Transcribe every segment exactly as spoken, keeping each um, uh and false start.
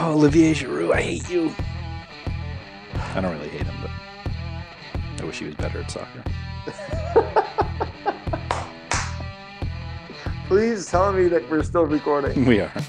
Oh, Olivier Giroud, I hate you. I don't really hate him, but I wish he was better at soccer. Please tell me that we're still recording. We are.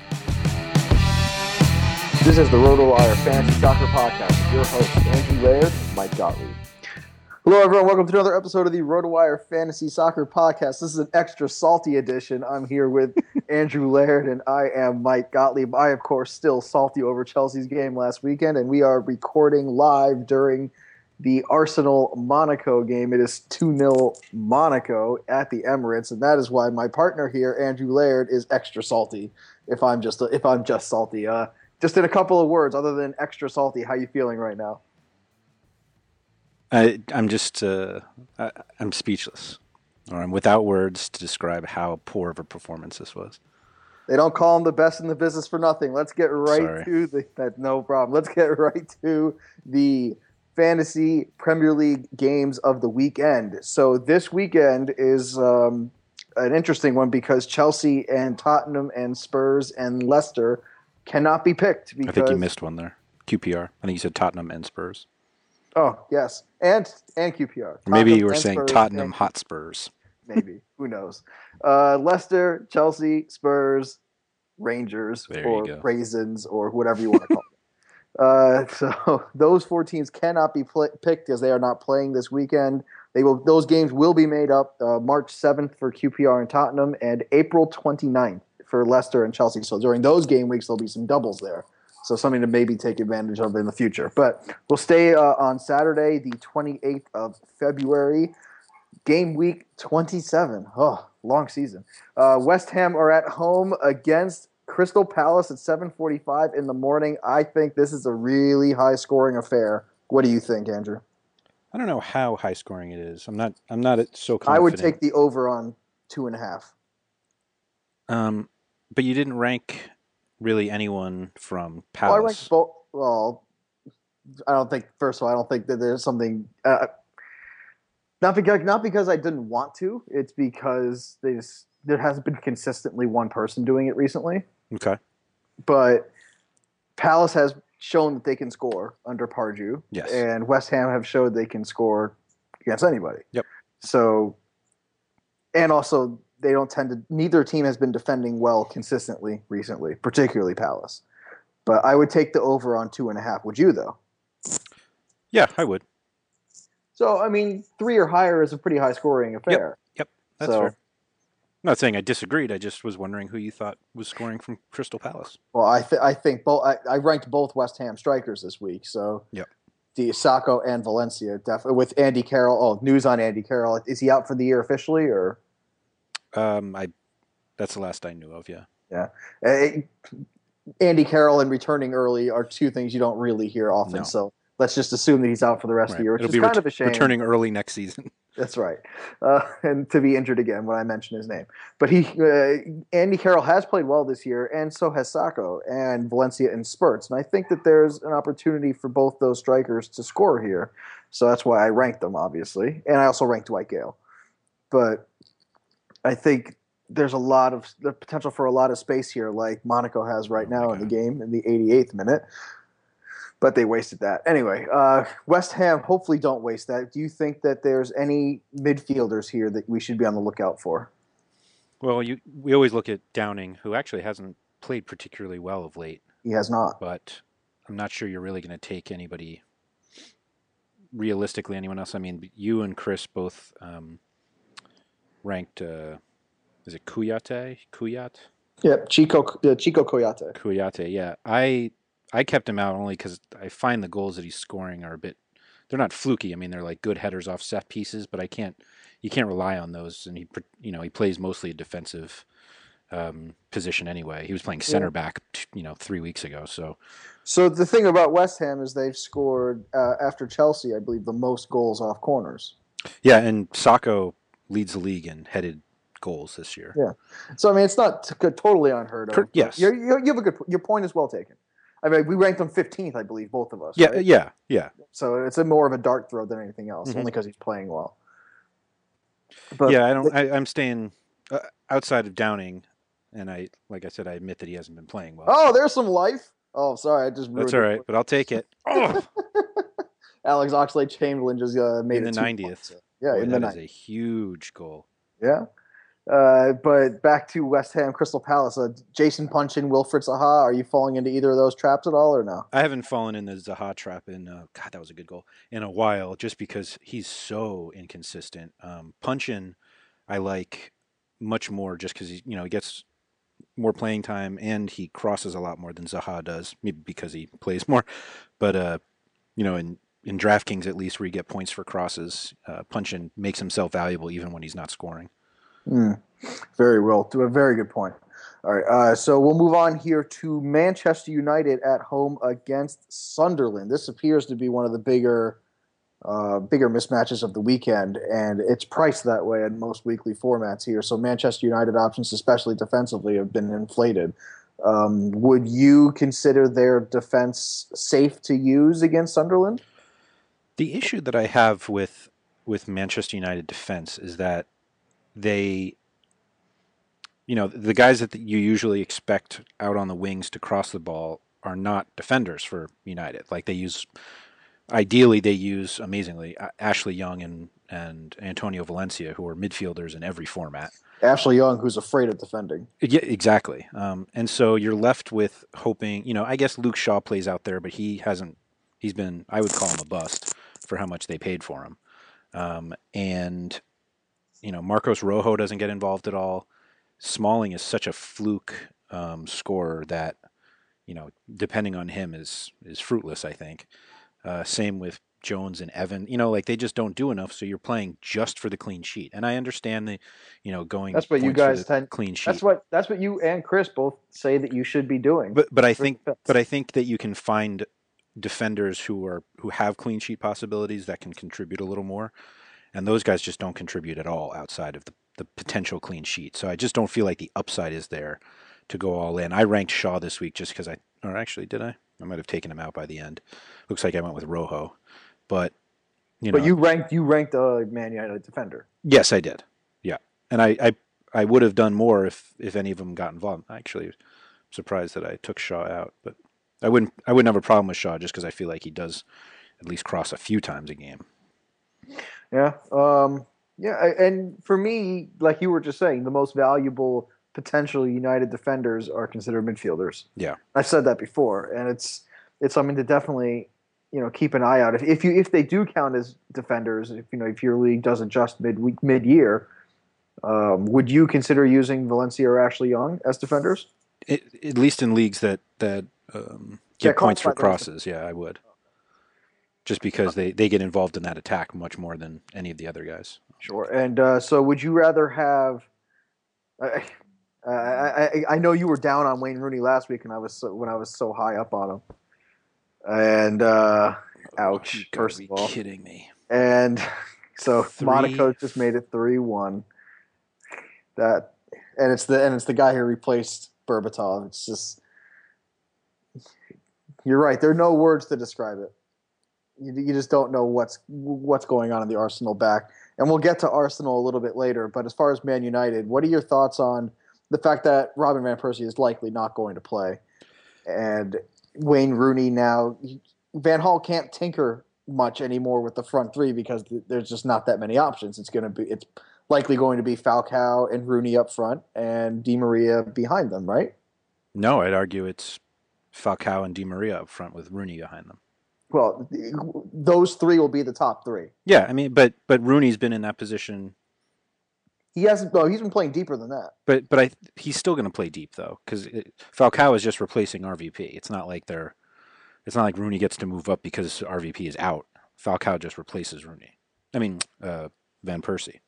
This is the RotoWire Fantasy Soccer Podcast with your hosts, Andrew Laird and Mike Gottlieb. Hello, everyone. Welcome to another episode of the RotoWire Fantasy Soccer Podcast. This is an extra salty edition. I'm here with Andrew Laird, and I am Mike Gottlieb. I, of course, still salty over Chelsea's game last weekend, and we are recording live during the Arsenal-Monaco game. It is two nil Monaco at the Emirates, and that is why my partner here, Andrew Laird, is extra salty. If I'm just if I'm just salty, uh, just in a couple of words, other than extra salty, how you feeling right now? I, I'm just, uh, I, I'm speechless, or I'm without words to describe how poor of a performance this was. They don't call him the best in the business for nothing. Let's get right Sorry. to the that, no problem. Let's get right to the Fantasy Premier League games of the weekend. So this weekend is um, an interesting one because Chelsea and Tottenham and Spurs and Leicester cannot be picked. Because, I think you missed one there. Q P R. I think you said Tottenham and Spurs. Oh, yes. And and Q P R. Or maybe Tottenham you were and saying Spurs Tottenham and- Hotspurs. Maybe. Who knows? Uh, Leicester, Chelsea, Spurs, Rangers, There or you go. Raisins, or whatever you want to call them. Uh, so those four teams cannot be pl- picked as they are not playing this weekend. They will; those games will be made up uh, March seventh for Q P R and Tottenham and April twenty-ninth for Leicester and Chelsea. So during those game weeks, there'll be some doubles there. So something to maybe take advantage of in the future. But we'll stay uh, on Saturday, the twenty-eighth of February, game week twenty-seven. Oh, long season. Uh, West Ham are at home against Crystal Palace at seven forty-five in the morning. I think this is a really high-scoring affair. What do you think, Andrew? I don't know how high scoring it is. I'm not. I'm not so confident. I would take the over on two and a half. Um, but you didn't rank really anyone from Palace. Well, I ranked both. Well, I don't think. First of all, I don't think that there's something. Uh, not because not because I didn't want to. It's because they just, there hasn't been consistently one person doing it recently. Okay. But Palace has shown that they can score under Pardew. Yes. And West Ham have showed they can score against anybody. Yep. So, and also they don't tend to. Neither team has been defending well consistently recently, particularly Palace. But I would take the over on two and a half. Would you, though? Yeah, I would. So, I mean, three or higher is a pretty high scoring affair. Yep. That's So- fair. I'm not saying I disagreed. I just was wondering who you thought was scoring from Crystal Palace. Well, I th- I think both. I, I ranked both West Ham strikers this week. So, Yep. the Sacco and Valencia definitely with Andy Carroll. Oh, news on Andy Carroll. Is he out for the year officially, or? Um, I. That's the last I knew of. Yeah. Yeah. Uh, Andy Carroll and returning early are two things you don't really hear often. No. So let's just assume that he's out for the rest of the year, which It'll is be kind ret- of a shame. returning early next season. That's right. Uh, and to be injured again when I mention his name. But he, uh, Andy Carroll has played well this year, and so has Sacco and Valencia in spurts. And I think that there's an opportunity for both those strikers to score here. So that's why I ranked them, obviously. And I also ranked Dwight Gale. But I think there's a lot of the potential for a lot of space here, like Monaco has right Oh my now in the God. game in the eighty-eighth minute. But they wasted that. Anyway, uh, West Ham hopefully don't waste that. Do you think that there's any midfielders here that we should be on the lookout for? Well, you we always look at Downing, who actually hasn't played particularly well of late, He has not. but I'm not sure you're really going to take anybody. Realistically, anyone else? I mean, you and Chris both um, ranked. Uh, is it Kouyaté? Kouyaté? Yep, Chico uh, Chico Koyate. Kouyaté, yeah. I I kept him out only because I find the goals that he's scoring are a bit. They're not fluky. I mean, they're like good headers off set pieces, but I can't. You can't rely on those. And he, pr- you know, he plays mostly a defensive um, position anyway. He was playing center Yeah. back, t- you know, three weeks ago. So So the thing about West Ham is they've scored, uh, after Chelsea, I believe, the most goals off corners. yeah, and Sacco leads the league in headed goals this year. Yeah. So, I mean, it's not t- totally unheard of. Cor- but yes. You're, you you have a good – your point is well taken. I mean, we ranked him fifteenth, I believe, both of us. Yeah, right? yeah, yeah. So it's a more of a dart throw than anything else, Mhm. only because he's playing well. But yeah, I don't. I, I'm staying uh, outside of Downing, and I, like I said, I admit that he hasn't been playing well. Oh, there's some life. Oh, sorry, I just That's ruined all your right, point. but I'll take it. Oh, Alex Oxlade-Chamberlain just uh, made in it the two one. ninetieth. So, yeah, Boy, in the that is a night. huge goal. Yeah. Uh, but back to West Ham, Crystal Palace. Uh, Jason Punchin, Wilfred Zaha. Are you falling into either of those traps at all, or no? I haven't fallen in the Zaha trap in uh, God, that was a good goal in a while, just because he's so inconsistent. Um, Punchin, I like much more, just because he, you know, he gets more playing time and he crosses a lot more than Zaha does, maybe because he plays more. But uh, you know, in in DraftKings at least, where you get points for crosses, uh, Punchin makes himself valuable even when he's not scoring. Mm, very well. To a very good point. All right. Uh, so we'll move on here to Manchester United at home against Sunderland. This appears to be one of the bigger uh, bigger mismatches of the weekend, and it's priced that way in most weekly formats here. So Manchester United options, especially defensively, have been inflated. Um, would you consider their defense safe to use against Sunderland? The issue that I have with with Manchester United defense is that they, you know, the guys that you usually expect out on the wings to cross the ball are not defenders for United. Like they use, ideally, they use amazingly Ashley Young and and Antonio Valencia, who are midfielders in every format. Ashley Young, who's afraid of defending. Yeah, exactly. Um, and so you're left with hoping. You know, I guess Luke Shaw plays out there, but he hasn't. He's been, I would call him a bust for how much they paid for him. Um, and you know, Marcos Rojo doesn't get involved at all. Smalling is such a fluke um, scorer that, you know, depending on him is is fruitless. I think. Uh, same with Jones and Evan. You know, like they just don't do enough. So you're playing just for the clean sheet. And I understand the, you know, going That's what you points for guys the tend. clean That's sheet. what that's what you and Chris both say that you should be doing. But but I For think but I think that you can find defenders who are who have clean sheet possibilities that can contribute a little more, and those guys just don't contribute at all outside of the the potential clean sheet. So I just don't feel like the upside is there to go all in. I ranked Shaw this week just because I, or actually did I? I might have taken him out by the end. Looks like I went with Rojo, but you But know, you ranked you ranked a Man United defender. yes, I did. Yeah, and I I, I would have done more if if any of them got involved. Actually, surprised that I took Shaw out, but I wouldn't I wouldn't have a problem with Shaw just because I feel like he does at least cross a few times a game. Yeah. Um, yeah. And for me, like you were just saying, the most valuable potential United defenders are considered midfielders. Yeah. I've said that before, and it's it's something to definitely you know keep an eye out. If, if you if they do count as defenders, if you know if your league does adjust mid week mid year, um, would you consider using Valencia or Ashley Young as defenders? It, at least in leagues that that um, Yeah, give points for qualify them as crosses, yeah, I would. Just because they, they get involved in that attack much more than any of the other guys. sure. And uh, so, would you rather have? I, I, I I know you were down on Wayne Rooney last week, and I was so, when I was so high up on him. And uh, Oh, you ouch, gotta first be of all. kidding me. And so Three. Monaco just made it three one. That and it's the and it's the guy who replaced Berbatov. It's just you're right. There are no words to describe it. You, you just don't know what's what's going on in the Arsenal back. And we'll get to Arsenal a little bit later. But as far as Man United, what are your thoughts on the fact that Robin van Persie is likely not going to play, and Wayne Rooney now? Van Hall can't tinker much anymore with the front three because there's just not that many options. It's going to be it's likely going to be Falcao and Rooney up front and Di Maria behind them, right? No, I'd argue it's Falcao and Di Maria up front with Rooney behind them. Well, those three will be the top three. Yeah, I mean, but but Rooney's been in that position. He hasn't. Well, he's been playing deeper than that. But but I he's still going to play deep though because Falcao is just replacing R V P. It's not like they're it's not like Rooney gets to move up because R V P is out. Falcao just replaces Rooney. I mean, uh, Van Persie.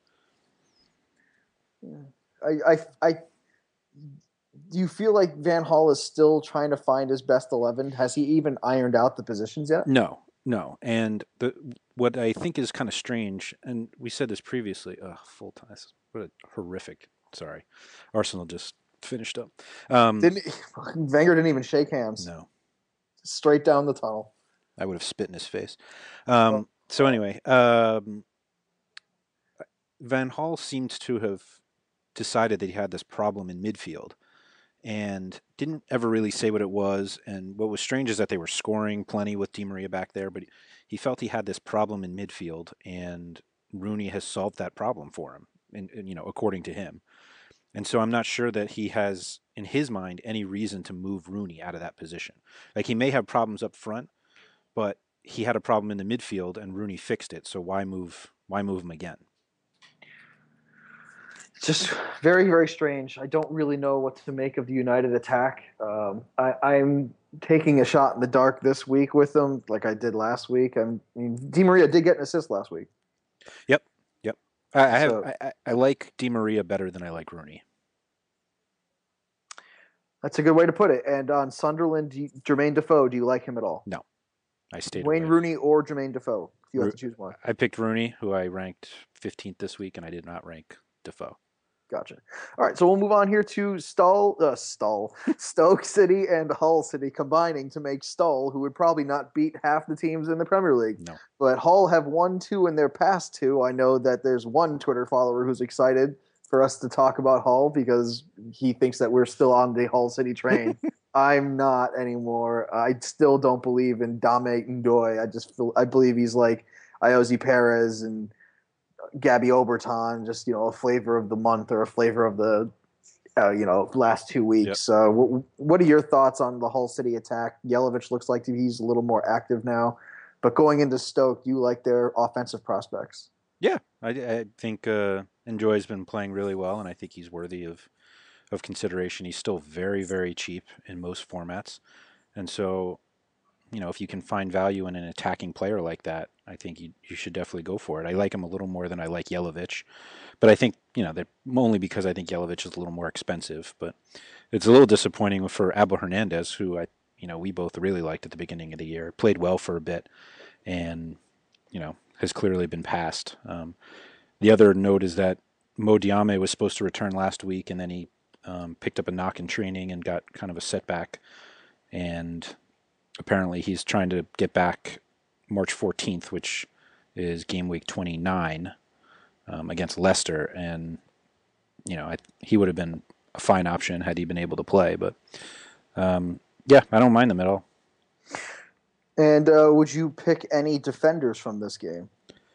I, I, I, do you feel like Van Hall is still trying to find his best eleven? Has he even ironed out the positions yet? No, no. And the what I think is kind of strange, and we said this previously. Ugh, full time. What a horrific. Sorry, Arsenal just finished up. Um, Didn't Wenger didn't even shake hands? no, Straight down the tunnel. I would have spit in his face. Um, so anyway, um, Van Hall seemed to have decided that he had this problem in midfield, and didn't ever really say what it was. And what was strange is that they were scoring plenty with Di Maria back there, but he felt he had this problem in midfield, and Rooney has solved that problem for him, and, and you know, according to him. And so I'm not sure that he has, in his mind, any reason to move Rooney out of that position. Like he may have problems up front, but he had a problem in the midfield, and Rooney fixed it. So why move? Why move him again? Just very, very strange. I don't really know what to make of the United attack. Um, I, I'm taking a shot in the dark this week with them, like I did last week. I'm, I mean, Di Maria did get an assist last week. Yep, yep. I, I have. So I, I like Di Maria better than I like Rooney. that's a good way to put it. And on Sunderland, do you, Jermaine Defoe, do you like him at all? No, I stayed Wayne away. Rooney or Jermaine Defoe? If you have Ro- to choose one. I picked Rooney, who I ranked fifteenth this week, and I did not rank Defoe. Gotcha. All right, so we'll move on here to Stull, uh, Stull, Stoke City and Hull City combining to make Stull, who would probably not beat half the teams in the Premier League. No. But Hull have won two in their past two. I know that there's one Twitter follower who's excited for us to talk about Hull because he thinks that we're still on the Hull City train. I'm not anymore. I still don't believe in Dame Ndoye. I just feel I believe he's like Iosi Perez and Gabby Oberton, just, you know, a flavor of the month or a flavor of the, uh, you know, last two weeks. Yep. Uh, what, what are your thoughts on the Hull City attack? Jelavic looks like he's a little more active now, but going into Stoke, you like their offensive prospects? Yeah, I, I think uh, Ndoye's been playing really well, and I think he's worthy of of consideration. He's still very, very cheap in most formats, and so, you know, if you can find value in an attacking player like that, I think you, you should definitely go for it. I like him a little more than I like Jelavic, but I think, you know, that only because I think Jelavic is a little more expensive. But it's a little disappointing for Abel Hernandez, who I, you know, we both really liked at the beginning of the year. Played well for a bit, and, you know, has clearly been passed. Um, the other note is that Mo Diame was supposed to return last week, and then he um, picked up a knock in training and got kind of a setback, and apparently he's trying to get back March fourteenth, which is game week twenty-nine um, against Leicester. And, you know, I, he would have been a fine option had he been able to play. But, um, yeah, I don't mind them at all. And uh, would you pick any defenders from this game?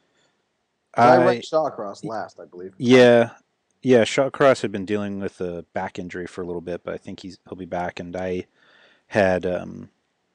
I, I ranked Shawcross last, I believe. Yeah. Yeah, Shawcross had been dealing with a back injury for a little bit, but I think he's he'll be back. And I had... Um,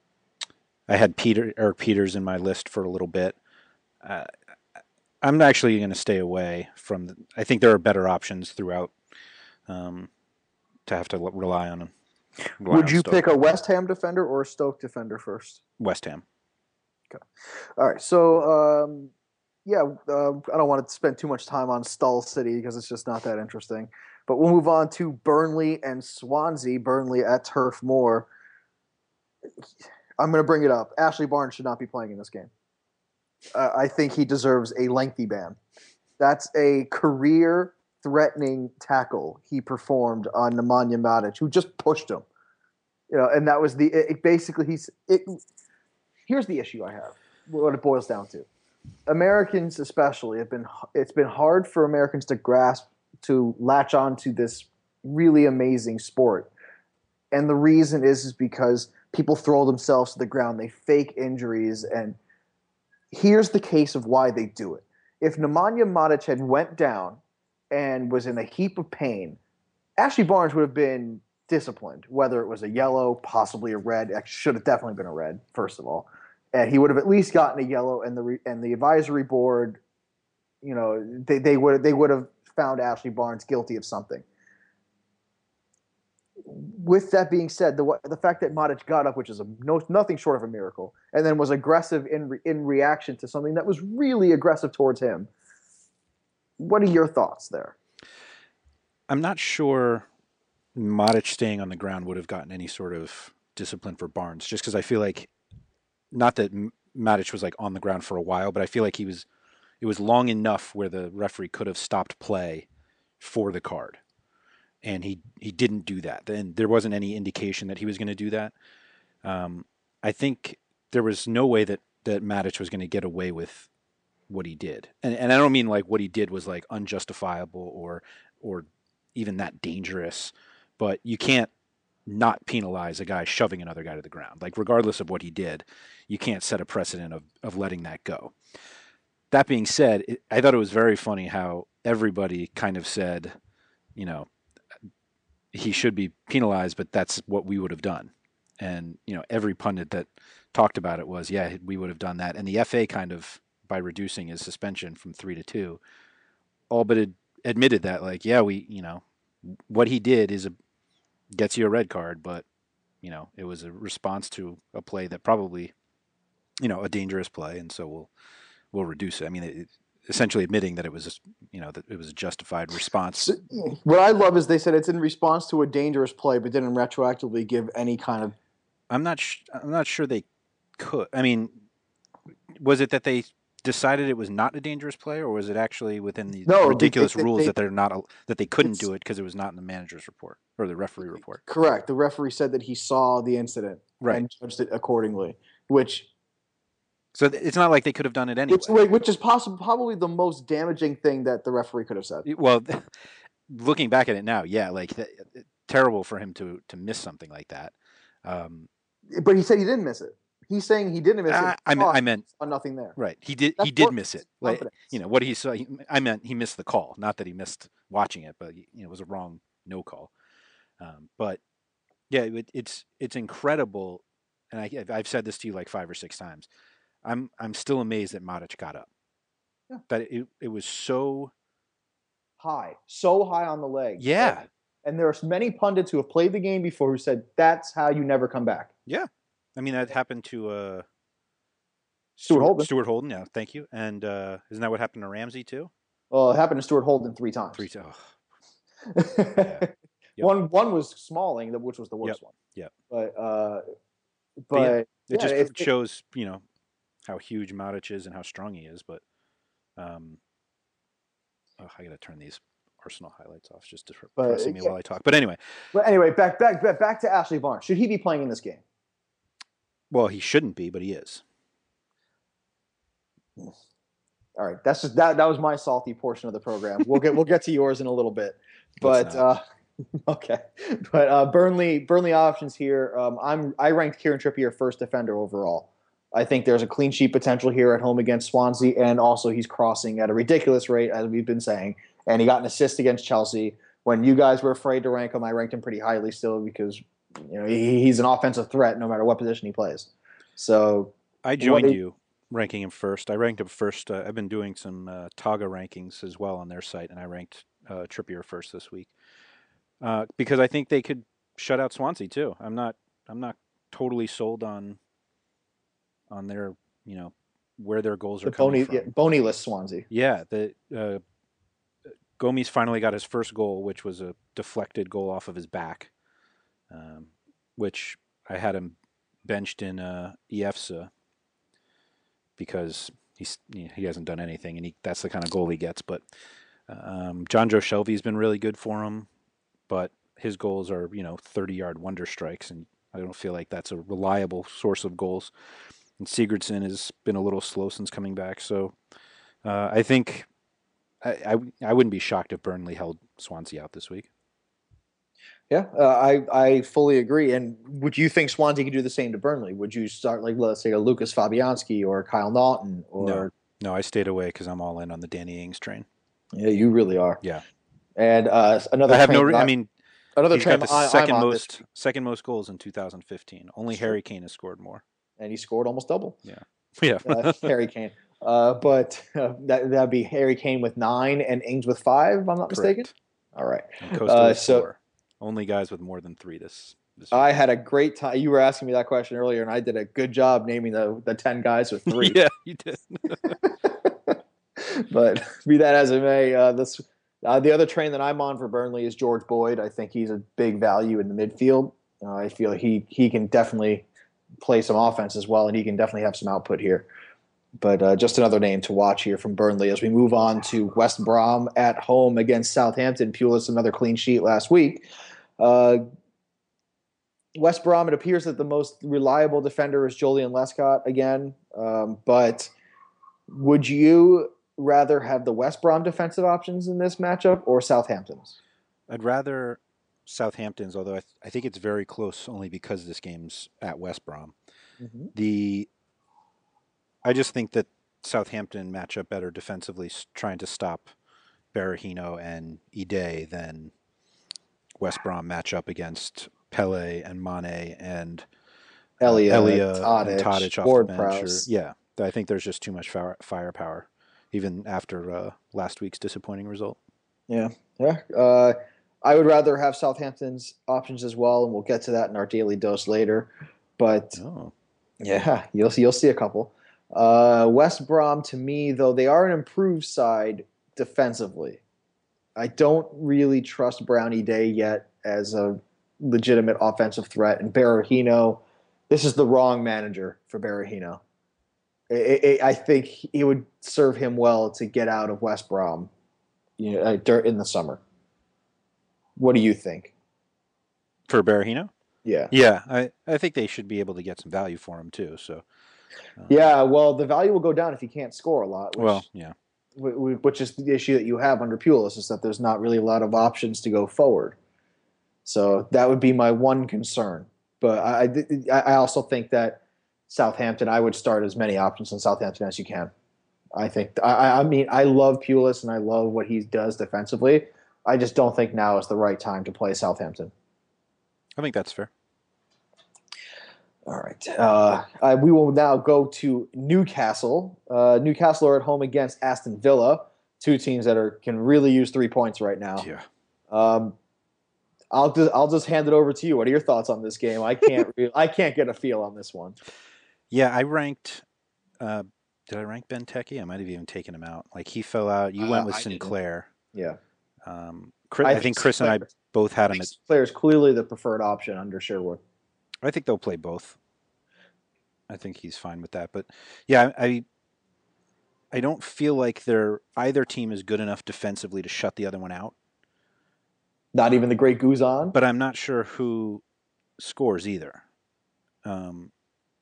I had Peter Eric Peters in my list for a little bit. Uh, I'm actually going to stay away from. The, I think there are better options throughout um, to have to rely on them. Rely Would on you Stoke. Pick a West Ham defender or a Stoke defender first? West Ham. Okay. All right. So um, yeah, uh, I don't want to spend too much time on Stull City because it's just not that interesting. But we'll move on to Burnley and Swansea. Burnley at Turf Moor. I'm going to bring it up. Ashley Barnes should not be playing in this game. Uh, I think he deserves a lengthy ban. That's a career-threatening tackle he performed on Nemanja Matic, who just pushed him. You know, and that was the it, it basically he's. It, here's the issue I have. What it boils down to: Americans, especially, have been. It's been hard for Americans to grasp to latch on to this really amazing sport, and the reason is is because people throw themselves to the ground. They fake injuries. And here's the case of why they do it. If Nemanja Matic had went down and was in a heap of pain, Ashley Barnes would have been disciplined, whether it was a yellow, possibly a red. It should have definitely been a red, first of all. And he would have at least gotten a yellow, and the and the advisory board, you know, they, they would they would have found Ashley Barnes guilty of something. With that being said, the the fact that Matic got up, which is a, no, nothing short of a miracle, and then was aggressive in re, in reaction to something that was really aggressive towards him. What are your thoughts there? I'm not sure Matic staying on the ground would have gotten any sort of discipline for Barnes, just because I feel like, not that Matic was like on the ground for a while, but I feel like he was, it was long enough where the referee could have stopped play for the card. And he, he didn't do that. And there wasn't any indication that he was going to do that. Um, I think there was no way that, that Matic was going to get away with what he did. And, and I don't mean like what he did was like unjustifiable or or even that dangerous. But you can't not penalize a guy shoving another guy to the ground. Like regardless of what he did, you can't set a precedent of of letting that go. That being said, it, I thought it was very funny how everybody kind of said, you know, he should be penalized, but that's what we would have done. And, you know, every pundit that talked about it was, yeah, we would have done that. And the F A kind of, by reducing his suspension from three to two, all but ad- admitted that, like, yeah, we, you know, what he did is a, gets you a red card, but, you know, it was a response to a play that probably, you know, a dangerous play. And so we'll, we'll reduce it. I mean, it, essentially admitting that it was, a, you know, that it was a justified response. So, what I love is they said it's in response to a dangerous play, but didn't retroactively give any kind of. I'm not. Sh- I'm not sure they could. I mean, was it that they decided it was not a dangerous play, or was it actually within the No, ridiculous they, they, rules they, that they're not that they couldn't do it because it was not in the manager's report or the referee report? Correct. The referee said that he saw the incident right. and judged it accordingly, which. So it's not like they could have done it anyway. Which, which is possible, probably the most damaging thing that the referee could have said. Well, looking back at it now, yeah, like terrible for him to to miss something like that. Um, but he said he didn't miss it. He's saying he didn't miss I, it. I, meant, I meant nothing there. Right. He did. That's he did miss it. Like, you know what he saw. He, I meant he missed the call. Not that he missed watching it, but you know, it was a wrong no call. Um, but yeah, it, it's it's incredible, and I, I've said this to you like five or six times. I'm I'm still amazed that Matic got up. Yeah. That it it was so high, so high on the leg. Yeah. And, and there are many pundits who have played the game before who said that's how you never come back. Yeah. I mean, that happened to uh, Stuart Holden. Stuart Holden, yeah, thank you. And uh, isn't that what happened to Ramsey too? Well, it happened to Stuart Holden three times. Three times. Oh. yeah. Yep. One one was Smalling, which was the worst yep. one. Yeah. But uh, but, but yeah, it yeah, just it, shows you know how huge Matic is and how strong he is. But um, oh, I got to turn these Arsenal highlights off just to pressing me yeah. while I talk. But anyway. But anyway, back back back back to Ashley Barnes. Should he be playing in this game? Well, he shouldn't be, but he is. All right, that's just that. That was my salty portion of the program. We'll get we'll get to yours in a little bit, but uh, okay. But uh, Burnley Burnley options here. Um, I'm I ranked Kieran Trippier first defender overall. I think there's a clean sheet potential here at home against Swansea, and also he's crossing at a ridiculous rate, as we've been saying. And he got an assist against Chelsea. When you guys were afraid to rank him, I ranked him pretty highly still because you know he, he's an offensive threat no matter what position he plays. So I joined you ranking him first. I ranked him first. Uh, I've been doing some uh, Taga rankings as well on their site, and I ranked uh, Trippier first this week uh, because I think they could shut out Swansea too. I'm not. I'm not totally sold on on their you know where their goals the are coming bony, from. Yeah, bonyless Swansea. Yeah, the uh, Gomes finally got his first goal, which was a deflected goal off of his back, um, which I had him benched in uh, E F S A because he's he hasn't done anything, and he, that's the kind of goal he gets. But um, John Joe Shelby's been really good for him, but his goals are you know thirty-yard wonder strikes, and I don't feel like that's a reliable source of goals. And Sigurdsson has been a little slow since coming back, so uh, I think I, I I wouldn't be shocked if Burnley held Swansea out this week. Yeah, uh, I I fully agree. And would you think Swansea could do the same to Burnley? Would you start like let's say a Lucas Fabianski or Kyle Naughton or no, no I stayed away because I'm all in on the Danny Ings train. Yeah, you really are. Yeah, and uh, another. I have no. Re- I, I mean, another he's train got the I, second I'm most second most goals in two thousand fifteen. Only That's Harry true. Kane has scored more, and he scored almost double. Yeah, yeah, uh, Harry Kane. Uh, but uh, that that'd be Harry Kane with nine and Ings with five. If I'm not Correct. mistaken. All right. And Costa uh, with so, four. Only guys with more than three this. this I had a great time. You were asking me that question earlier, and I did a good job naming the the ten guys with three. Yeah, you did. But be that as it may, uh, this uh, the other train that I'm on for Burnley is George Boyd. I think he's a big value in the midfield. Uh, I feel he he can definitely play some offense as well, and he can definitely have some output here. But uh, just another name to watch here from Burnley as we move on to West Brom at home against Southampton. Pulis another clean sheet last week. Uh, West Brom, it appears that the most reliable defender is Julian Lescott again. Um, but would you rather have the West Brom defensive options in this matchup or Southampton's? I'd rather Southampton's, although I, th- I think it's very close only because this game's at West Brom. Mm-hmm. The I just think that Southampton match up better defensively, trying to stop Berahino and Ide than West Brom match up against Pele and Mane and uh, Elia, Elia and Tadic, Tadic off the bench. Or Ward-Prowse. yeah, I think there's just too much fire, firepower, even after uh, last week's disappointing result. Yeah, yeah. Uh, I would rather have Southampton's options as well, and we'll get to that in our daily dose later. But Oh, yeah, you'll see. You'll see a couple. Uh, West Brom, to me, though, they are an improved side defensively. I don't really trust Brownie Day yet as a legitimate offensive threat. And Berahino, this is the wrong manager for Berahino. I, I, I think it would serve him well to get out of West Brom, you know, uh, in the summer. What do you think? for Berahino? Yeah. Yeah, I, I think they should be able to get some value for him too. So, um, Yeah, well, the value will go down if he can't score a lot. Which, well, yeah, which is the issue that you have under Pulis, is that there's not really a lot of options to go forward. So that would be my one concern. But I, I also think that Southampton, I would start as many options in Southampton as you can. I think, I, I mean, I love Pulis and I love what he does defensively. I just don't think now is the right time to play Southampton. I think that's fair. All right. Uh, I, we will now go to Newcastle. Uh, Newcastle are at home against Aston Villa, two teams that are can really use three points right now. Yeah. Um, I'll just I'll just hand it over to you. What are your thoughts on this game? I can't really, I can't get a feel on this one. Yeah, I ranked. Uh, did I rank Benteke? I might have even taken him out. Like he fell out. You Uh, went with I Sinclair. Yeah. Um, Chris, I, think Chris Sinclair, and I both had I him think at. Sinclair is clearly the preferred option under Sherwood. I think they'll play both. I think he's fine with that. But yeah, I I don't feel like they're either team is good enough defensively to shut the other one out. Not even the great Guzan. But I'm not sure who scores either. Um,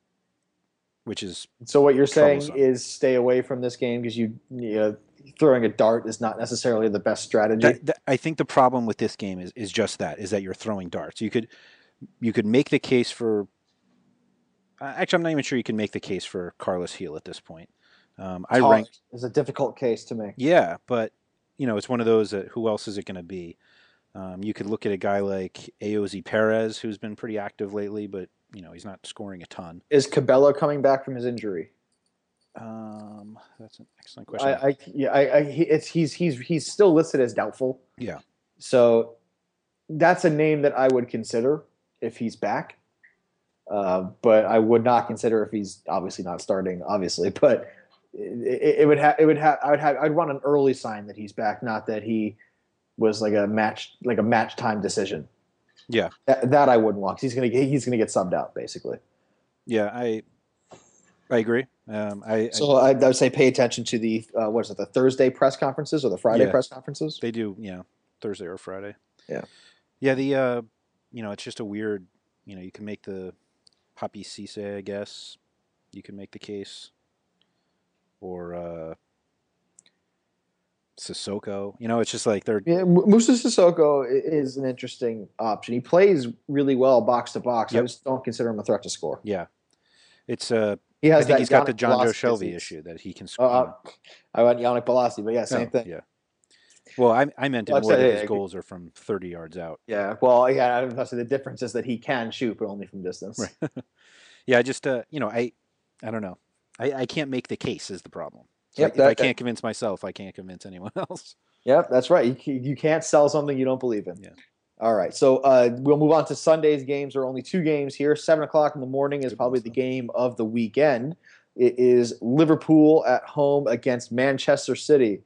which is so what you're saying troublesome. is stay away from this game because you, you know, throwing a dart is not necessarily the best strategy. That, that, I think the problem with this game is is just that is that you're throwing darts. You could you could make the case for. Uh, actually, I'm not even sure you can make the case for Carlos Heel at this point. Um, I rank is a difficult case to make. Yeah, but you know it's one of those that who else is it going to be? Um, you could look at a guy like Ayoze Perez, who's been pretty active lately, but you know he's not scoring a ton. Is Cabello coming back from his injury? Um, that's an excellent question. I, I yeah, I, I he, it's he's he's he's still listed as doubtful. Yeah. So that's a name that I would consider if he's back. Uh, but I would not consider if he's obviously not starting, obviously. But it, it would have it would have I would have I'd want an early sign that he's back, not that he was like a match like a match time decision. Yeah, that, that I wouldn't want because he's gonna he's gonna get subbed out basically. Yeah, I I agree. Um, I so I, I would say pay attention to the uh, what is it the Thursday press conferences or the Friday yeah, press conferences? They do, yeah, Thursday or Friday. Yeah, yeah. The uh, you know, it's just a weird. You know, you can make the Papi Cisse, I guess. You can make the case, or uh, Sissoko. You know, it's just like they're. Yeah, Musa Sissoko is an interesting option. He plays really well box to box. Yep. I just don't consider him a threat to score. Yeah, it's uh, he has I think that he's Yannick got the John Joe Bolasie Shelby disease. issue that he can score. Uh, I went Yannick Bolasie, but yeah, same oh, thing. Yeah. Well, I, I meant it well, more that yeah, his goals are from thirty yards out. Yeah. Well, yeah. I say the difference is that he can shoot, but only from distance. Right. yeah. Just uh, you know, I, I don't know. I, I can't make the case is the problem. So yep, I, that, if I can't convince myself, I can't convince anyone else. Yep, that's right. You, you can't sell something you don't believe in. Yeah. All right. So uh, we'll move on to Sunday's games. There are only two games here. Seven o'clock in the morning is Good probably stuff. the game of the weekend. It is Liverpool at home against Manchester City.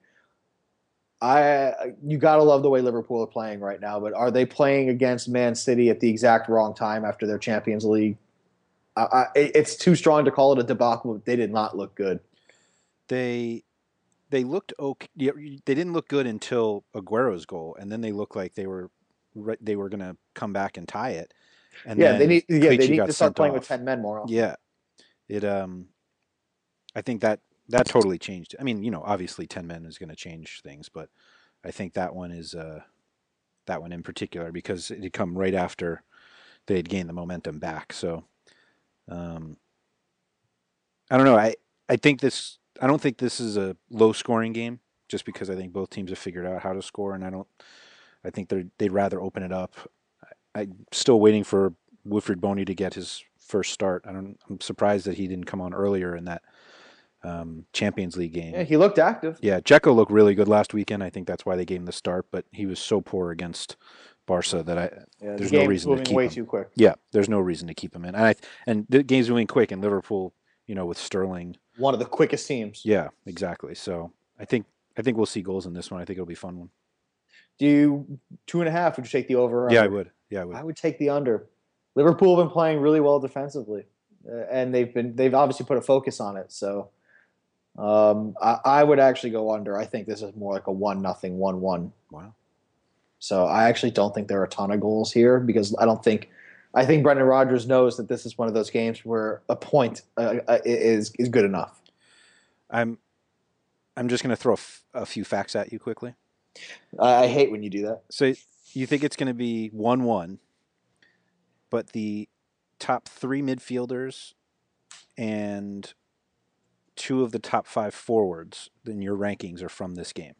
I you gotta love the way Liverpool are playing right now, but are they playing against Man City at the exact wrong time after their Champions League? I, I, it's too strong to call it a debacle, but they did not look good. They they looked okay. They didn't look good until Aguero's goal, and then they looked like they were they were going to come back and tie it. And yeah, then they need yeah Clichy they need got to start playing off. with ten men more often. Yeah, it um, I think that that totally changed. I mean, you know, obviously ten men is going to change things, but I think that one is uh, that one in particular because it had come right after they had gained the momentum back. So um, I don't know. I I think this. I don't think this is a low scoring game just because I think both teams have figured out how to score, and I don't. I think they they'd rather open it up. I, I'm still waiting for Wilfried Boney to get his first start. I don't. I'm surprised that he didn't come on earlier in that um, Champions League game. Yeah, he looked active. Yeah, Dzeko looked really good last weekend. I think that's why they gave him the start, but he was so poor against Barca that I Yeah, there's the no game's reason to moving keep way him. too quick. Yeah, there's no reason to keep him in. And I and the game's moving quick, and Liverpool, you know, with Sterling. One of the quickest teams. Yeah, exactly. So I think I think we'll see goals in this one. I think it'll be a fun one. Do you two and a half? Would you take the over? Or Yeah, under? I would. Yeah, I would. I would take the under. Liverpool have been playing really well defensively, uh, and they've been they've obviously put a focus on it. So um, I, I would actually go under. I think this is more like a one nothing, one one. Wow. So I actually don't think there are a ton of goals here because I don't think I think Brendan Rodgers knows that this is one of those games where a point uh, uh, is is good enough. I'm I'm just going to throw a, f- a few facts at you quickly. I, I hate when you do that. So you think it's going to be one one, but the top three midfielders and two of the top five forwards in your rankings are from this game.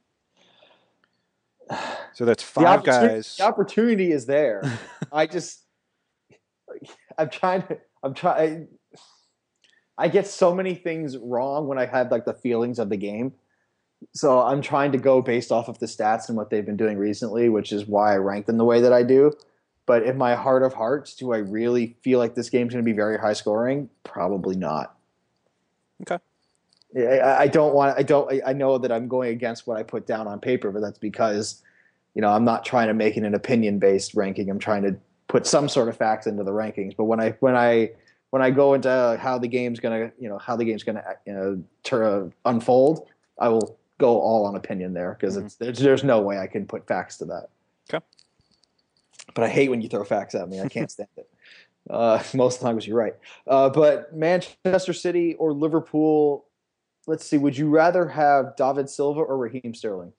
So that's five the guys. The opportunity is there. I just, I'm trying to, I'm trying. I get so many things wrong when I have like the feelings of the game. So I'm trying to go based off of the stats and what they've been doing recently, which is why I rank them the way that I do. But in my heart of hearts, do I really feel like this game's going to be very high scoring? Probably not. Okay. I, I don't want. I don't. I know that I'm going against what I put down on paper, but that's because, you know, I'm not trying to make it an opinion based ranking. I'm trying to put some sort of facts into the rankings. But when I when I when I go into how the game's going to, you know, how the game's going to, you know, ter- unfold, I will go all on opinion there because mm-hmm. it's there's, there's no way I can put facts to that. Okay. But I hate when you throw facts at me. I can't stand it. Uh, most of the times you're right. Uh, but Manchester City or Liverpool, let's see. Would you rather have David Silva or Raheem Sterling?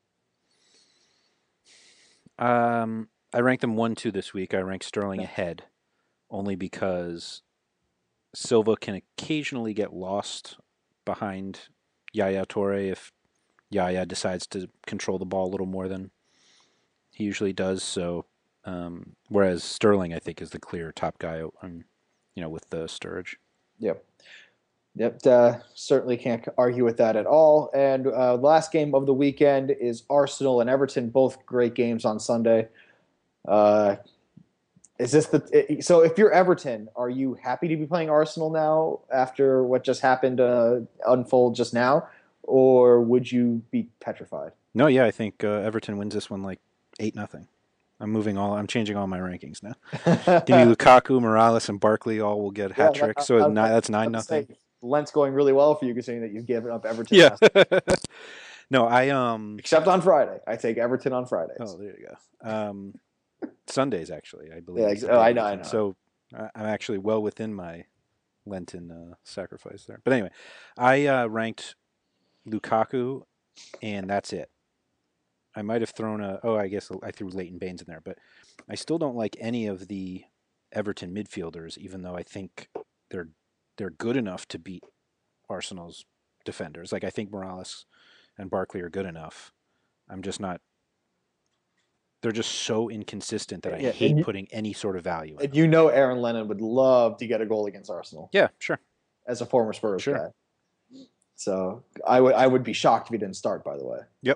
Um, I ranked them one, two this week. I ranked Sterling yeah. ahead, only because Silva can occasionally get lost behind Yaya Toure if Yaya decides to control the ball a little more than he usually does. So, um, whereas Sterling, I think, is the clear top guy, on, you know, with the Sturridge. Yep. Yep. Uh, certainly can't argue with that at all. And uh, the last game of the weekend is Arsenal and Everton, both great games on Sunday. Uh, is this the so? If you're Everton, are you happy to be playing Arsenal now after what just happened uh, unfold just now? Or would you be petrified? No, yeah, I think uh, Everton wins this one like eight nothing. I'm moving all. I'm changing all my rankings now. Give me Lukaku, Morales, and Barkley. All will get hat yeah, tricks. So I, I, nine, that's nine nothing. Lent's going really well for you, considering that you've given up Everton. Yeah. no, I um. Except on Friday, I take Everton on Fridays. Oh, there you go. Um, Sundays actually, I believe. Yeah, oh, I know, I know. So I'm actually well within my Lenten uh, sacrifice there. But anyway, I uh, ranked Lukaku, and that's it. I might have thrown a. Oh, I guess I threw Leighton Baines in there, but I still don't like any of the Everton midfielders, even though I think they're they're good enough to beat Arsenal's defenders. Like I think Morales and Barkley are good enough. I'm just not. They're just so inconsistent that I yeah, hate you, putting any sort of value in. And you know, Aaron Lennon would love to get a goal against Arsenal. Yeah, sure. As a former Spurs sure. guy. So I would I would be shocked if he didn't start. By the way. Yep.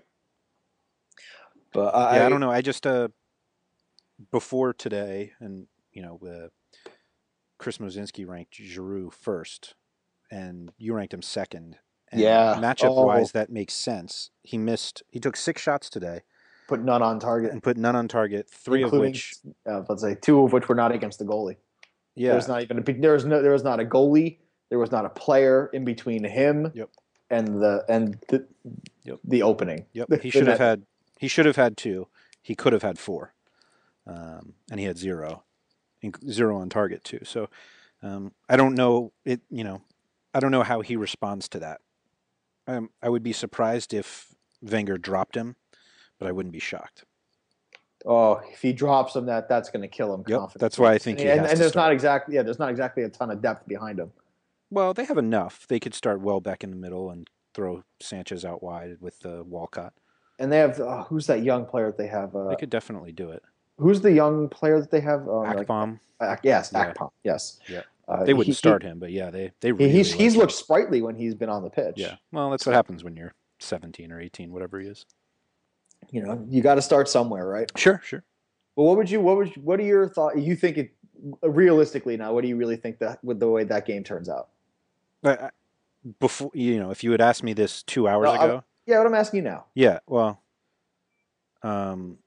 But I, yeah, I don't know. I just uh, before today, and you know, uh, Chris Mozinski ranked Giroud first, and you ranked him second. And yeah. Matchup oh. wise, that makes sense. He missed. He took six shots today. Put none on target. And put none on target. Three Including, of which, uh, let's say, two of which were not against the goalie. Yeah. There's not even a, there was no there was not a goalie. There was not a player in between him yep. and the and the, yep. the opening. Yep. He should have had. He should have had two. He could have had four, um, and he had zero, zero on target too. So um, I don't know it. You know, I don't know how he responds to that. Um, I would be surprised if Wenger dropped him, but I wouldn't be shocked. Oh, if he drops him, that that's going to kill him Yep, confidence. that's why I think and, he and, has and to there's not start. exactly yeah, there's not exactly a ton of depth behind him. Well, they have enough. They could start Welbeck in the middle and throw Sanchez out wide with uh, Walcott. And they have uh, who's that young player that they have? They Uh, could definitely do it. who's the young player that they have? Um, like Akpom. Ak- yes, Yeah, Akpom. Yes, yeah. uh, They he, wouldn't he start him, but yeah, they they he- really he's like he's him. looked sprightly when he's been on the pitch. Yeah. Well, that's what So, happens when you're seventeen or eighteen, whatever he is. you know, you got to start somewhere, right? Sure, sure. Well, what would you? What would? You, what are your thoughts? You think it realistically now? What do you really think that with the way that game turns out? I, I, before you know, if you had asked me this two hours No, I'm- ago, yeah, what I'm asking you now. yeah, well, um,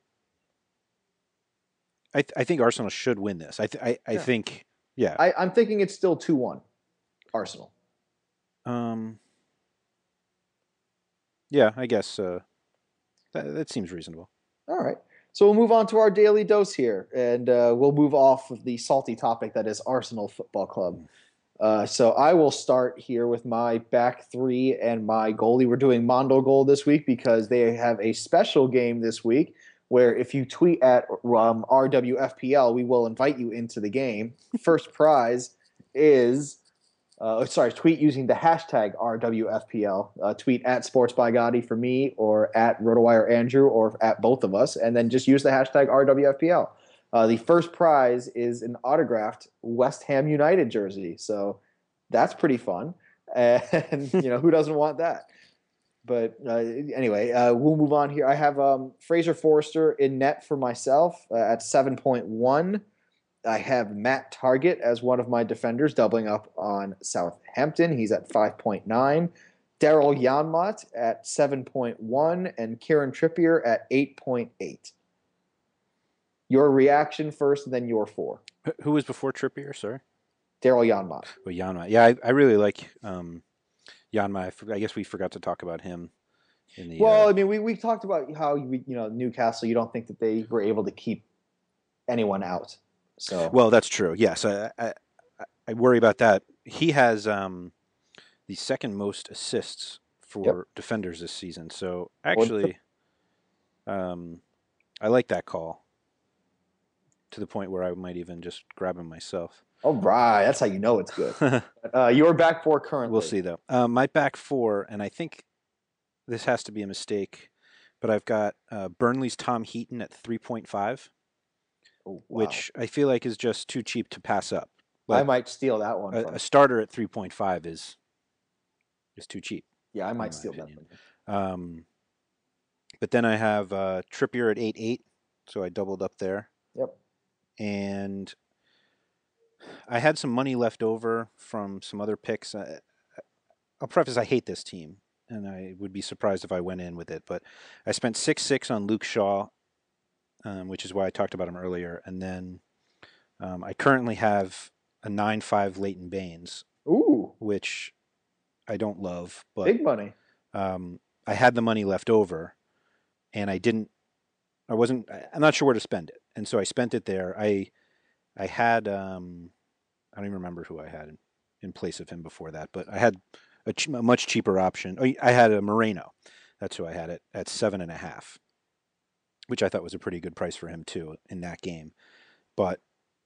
I th- I think Arsenal should win this. I th- I, I Yeah. think yeah. I, I'm thinking it's still two one, Arsenal. Um, yeah, I guess uh, that that seems reasonable. All right. So we'll move on to our daily dose here, and uh, we'll move off of the salty topic that is Arsenal Football Club. Uh, so I will start here with my back three and my goalie. We're doing Mondo goal this week because they have a special game this week where if you tweet at um, R W F P L, we will invite you into the game. First prize is Uh, sorry, tweet using the hashtag R W F P L. Uh, tweet at Sports by Gotti for me, or at RotoWire Andrew, or at both of us, and then just use the hashtag R W F P L. Uh, the first prize is an autographed West Ham United jersey, so that's pretty fun. And you know who doesn't want that? But uh, anyway, uh, we'll move on here. I have um, Fraser Forster in net for myself uh, at seven point one. I have Matt Target as one of my defenders, doubling up on Southampton. He's at five point nine. Daryl Janmot at seven point one, and Kieran Trippier at eight point eight. Your reaction first, and then your four. Who was before Trippier? Sorry, Daryl Janmot. oh, Yanma. Yeah, I, I really like um, Yanma. I, for, I guess we forgot to talk about him in the. Well, uh, I mean, we, we talked about how we, you know Newcastle. You don't think that they were able to keep anyone out. So well, that's true. Yes, I, I I worry about that. He has um, the second most assists for Yep. defenders this season. So actually, um, I like that call to the point where I might even just grab him myself. all right, that's how you know it's good. Uh, your back four currently. We'll see though. Um, my back four, and I think this has to be a mistake, but I've got uh, Burnley's Tom Heaton at three point five. Oh, wow. Which I feel like is just too cheap to pass up. I But might steal that one. a, From a starter at three point five is is too cheap. Yeah, I in might my steal opinion. that from you. Um, but then I have uh, Trippier at eight eight, so I doubled up there. Yep. And I had some money left over from some other picks. I, I'll preface I hate this team, and I would be surprised if I went in with it. But I spent six six on Luke Shaw, um, which is why I talked about him earlier. And then um, I currently have a nine five Leighton Baines, Ooh, which I don't love, but big money. um, I had the money left over, and I didn't. I wasn't. I- I'm not sure where to spend it, and so I spent it there. I I had. Um, I don't even remember who I had in, in place of him before that, but I had a, ch- a much cheaper option. Oh, I had a Moreno. That's who I had it at seven and a half, which I thought was a pretty good price for him too in that game. But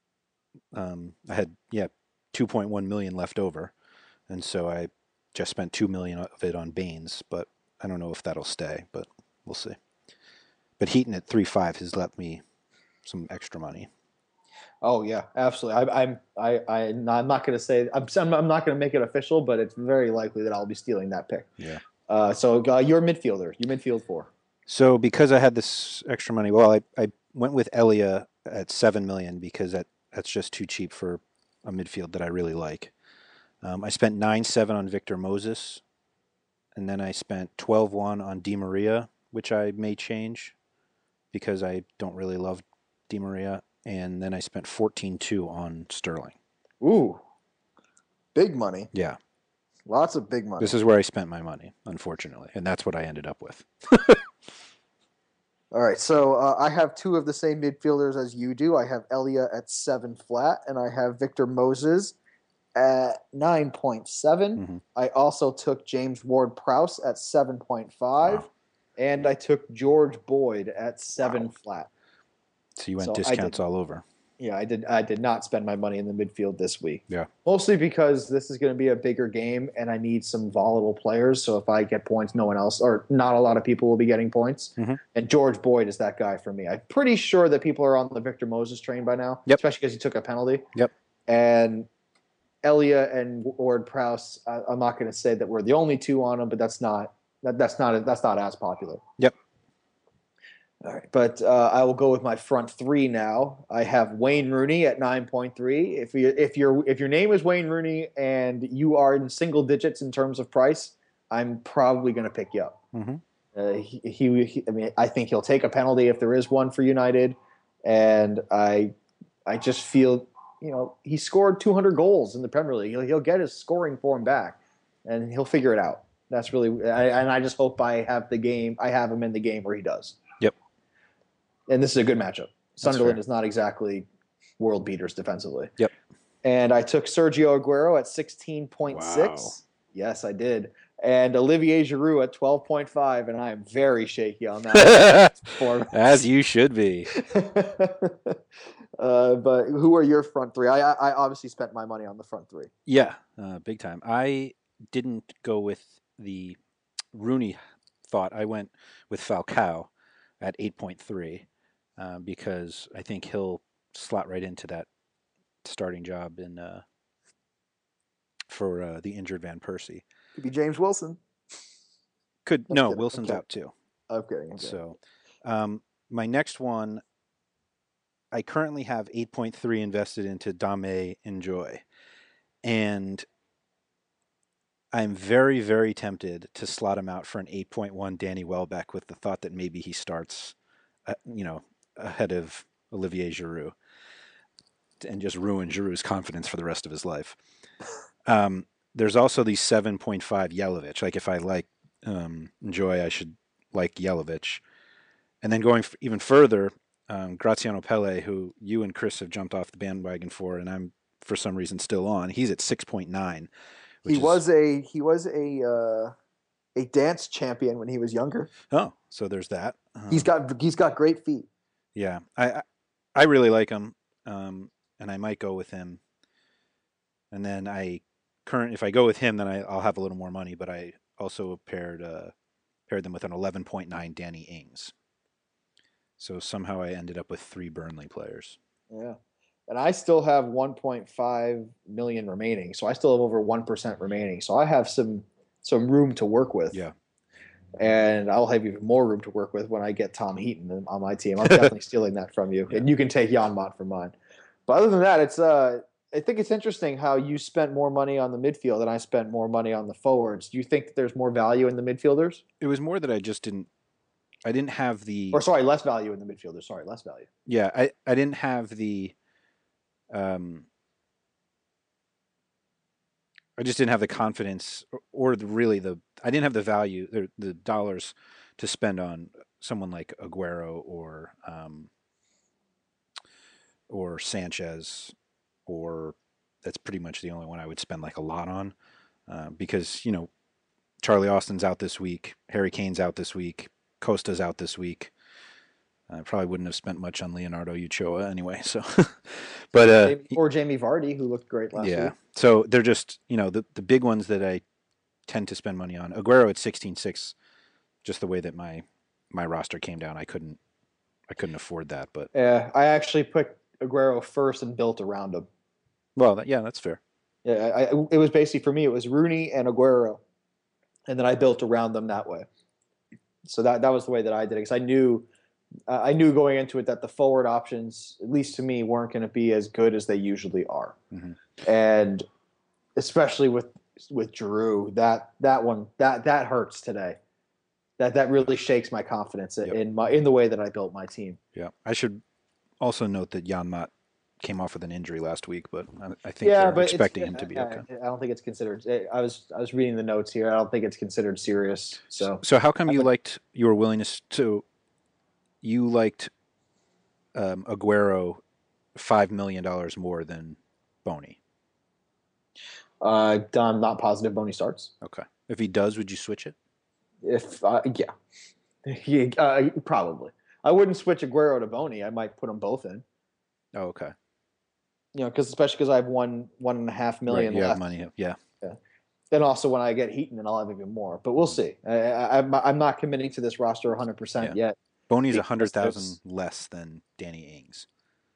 um, I had yeah two point one million left over, and so I just spent two million of it on Baines. But I don't know if that'll stay, but we'll see. But Heaton at three five has left me some extra money. Oh yeah, absolutely. I, I'm I, I I'm not going to say I'm I'm not going to make it official, but it's very likely that I'll be stealing that pick. Yeah. Uh, so uh, your midfielder, your midfield four. So because I had this extra money, well, I, I went with Elia at seven million because that that's just too cheap for a midfield that I really like. Um, I spent nine seven on Victor Moses, and then I spent twelve one on Di Maria, which I may change because I don't really love Di Maria, and then I spent fourteen two on Sterling. Ooh, big money. Yeah, Lots of big money. this is where I spent my money, unfortunately, and that's what I ended up with. All right, so uh, I have two of the same midfielders as you do. I have Elia at seven flat, and I have Victor Moses at nine point seven. Mhm. I also took James Ward-Prowse at seven point five, Wow. and I took George Boyd at seven Wow. flat. So you went So discounts all over. Yeah, I did. I did not spend my money in the midfield this week. Yeah. Mostly because this is going to be a bigger game, and I need some volatile players. So if I get points, no one else or not a lot of people will be getting points. Mm-hmm. And George Boyd is that guy for me. I'm pretty sure that people are on the Victor Moses train by now, yep. especially because he took a penalty. Yep. And Elia and Ward Prowse, I, I'm not going to say that we're the only two on him, but that's not that, that's not that's not as popular. Yep. All right, but uh, I will go with my front three now. I have Wayne Rooney at nine point three. If you if your if your name is Wayne Rooney and you are in single digits in terms of price, I'm probably going to pick you up. Mm-hmm. Uh, he, he, he, I mean, I think he'll take a penalty if there is one for United, and I, I just feel, you know, he scored two hundred goals in the Premier League. He'll, he'll get his scoring form back, and he'll figure it out. That's really, I, and I just hope I have the game. I have him in the game where he does. Yep. And this is a good matchup. Sunderland is not exactly world beaters defensively. Yep. And I took Sergio Aguero at sixteen point six. Wow. Yes, I did. And Olivier Giroud at twelve point five, and I am very shaky on that. As you should be. uh, but who are your front three? I, I obviously spent my money on the front three. Yeah, uh, big time. I didn't go with the Rooney thought. I went with Falcao at eight point three. Uh, because I think he'll slot right into that starting job in uh, for uh, the injured Van Persie. Could be James Wilson. Could no, Wilson's okay. out too. Okay. okay. So, um, my next one, I currently have eight point three invested into Dame Enjoy, and I'm very, very tempted to slot him out for an eight point one Danny Welbeck with the thought that maybe he starts, uh, you know. ahead of Olivier Giroud and just ruin Giroud's confidence for the rest of his life. Um, there's also the seven point five Yelovich. Like if I like um, Enjoy, I should like Yelovich. And then going f- even further, um, Graziano Pelle, who you and Chris have jumped off the bandwagon for, and I'm for some reason still on. He's at six point nine. He was is... a he was a uh, a dance champion when he was younger. Oh, so there's that. Um, he's got he's got great feet. Yeah, I I really like him, um, and I might go with him. And then I current if I go with him, then I, I'll have a little more money. But I also paired uh, paired them with an eleven point nine Danny Ings. So somehow I ended up with three Burnley players. Yeah, and I still have one point five million remaining. So I still have over one percent remaining. So I have some some room to work with. Yeah. And I'll have even more room to work with when I get Tom Heaton on my team. I'm definitely stealing that from you, yeah. And you can take Jan Mott from mine. But other than that, it's uh, I think it's interesting how you spent more money on the midfield and I spent more money on the forwards. Do you think that there's more value in the midfielders? It was more that I just didn't. I didn't have the. Or sorry, less value in the midfielders. Sorry, less value. Yeah, I, I didn't have the. Um, I just didn't have the confidence, or, or the, really the. I didn't have the value, the, the dollars, to spend on someone like Aguero or um, or Sanchez, or that's pretty much the only one I would spend like a lot on, uh, because you know, Charlie Austin's out this week, Harry Kane's out this week, Costa's out this week. I probably wouldn't have spent much on Leonardo Uchoa anyway. So, but uh, or Jamie Vardy, who looked great last yeah. week. So they're just you know the the big ones that I tend to spend money on. Aguero at sixteen six, just the way that my my roster came down, I couldn't I couldn't afford that. But yeah, I actually put Aguero first and built around him. Well, that, yeah, that's fair. Yeah, I, it was basically for me. It was Rooney and Aguero, and then I built around them that way. So that that was the way that I did it because I knew. Uh, I knew going into it that the forward options, at least to me, weren't going to be as good as they usually are, mm-hmm. and especially with with Giroud, that that one that that hurts today. That that really shakes my confidence yep. in my in the way that I built my team. Yeah, I should also note that Jan Mott came off with an injury last week, but I, I think yeah, they're but expecting him to be I, okay. I don't think it's considered. I was I was reading the notes here. I don't think it's considered serious. So so how come you would, liked your willingness to? You liked um, Aguero five million dollars more than Boney. Uh, I'm not positive Boney starts. Okay. If he does, would you switch it? If uh, yeah, he, uh, probably. I wouldn't switch Aguero to Boney. I might put them both in. Oh, okay. You know, because especially because I have one one and a half million Right, you left. have money. Yeah. Yeah. Then also when I get Heaton, then I'll have even more. But we'll see. I, I, I'm I'm not committing to this roster one hundred percent Yeah. yet. Boney's Because one hundred thousand there's- less than Danny Ings.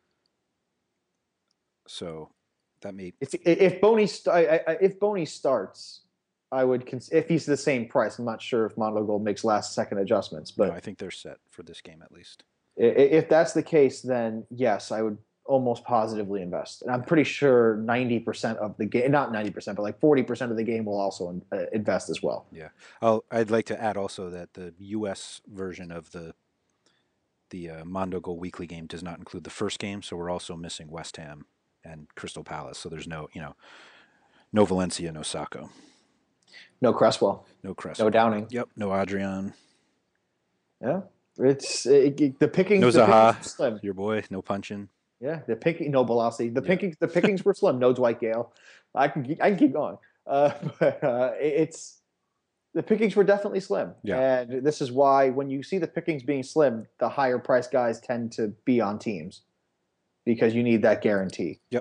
So that may If if Boney st- I, I, if Boney starts, I would cons- if he's the same price. I'm not sure if Monteagle makes last second adjustments, but no, I think they're set for this game at least. i- if that's the case, then yes, I would almost positively invest. And I'm pretty sure ninety percent of the game, not ninety percent, but like forty percent of the game will also in, uh, invest as well. Yeah. I'll, I'd like to add also that the U S version of the the uh, Mondogo weekly game does not include the first game, so we're also missing West Ham and Crystal Palace. So there's no, you know, no Valencia, no Sacco, No Cresswell, no Crest. no Downing. Yep, no Adrian, Yeah, it's it, it- the pickings. no the pickings Zaha, were slim. your boy, no Punchin. Yeah, the picking. No Balassi. The Yeah. pickings. The pickings were slim. No Dwight Gale. I can. keep- I can keep going. Uh, but uh, it- it's the pickings were definitely slim. Yeah. And this is why when you see the pickings being slim, the higher price guys tend to be on teams because you need that guarantee. Yep.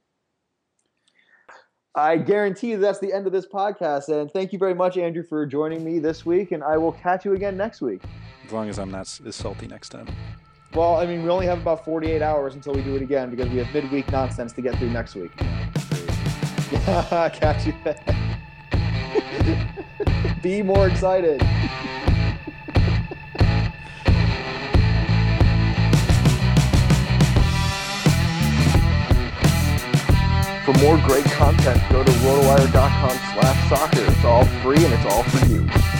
I guarantee that's the end of this podcast. And thank you very much, Andrew, for joining me this week. And I will catch you again next week. As long as I'm not s- as salty next time. Well, I mean, we only have about forty-eight hours until we do it again because we have midweek nonsense to get through next week. Catch you then. Be more excited. For more great content, go to rotowire dot com slash soccer. It's all free and it's all for you.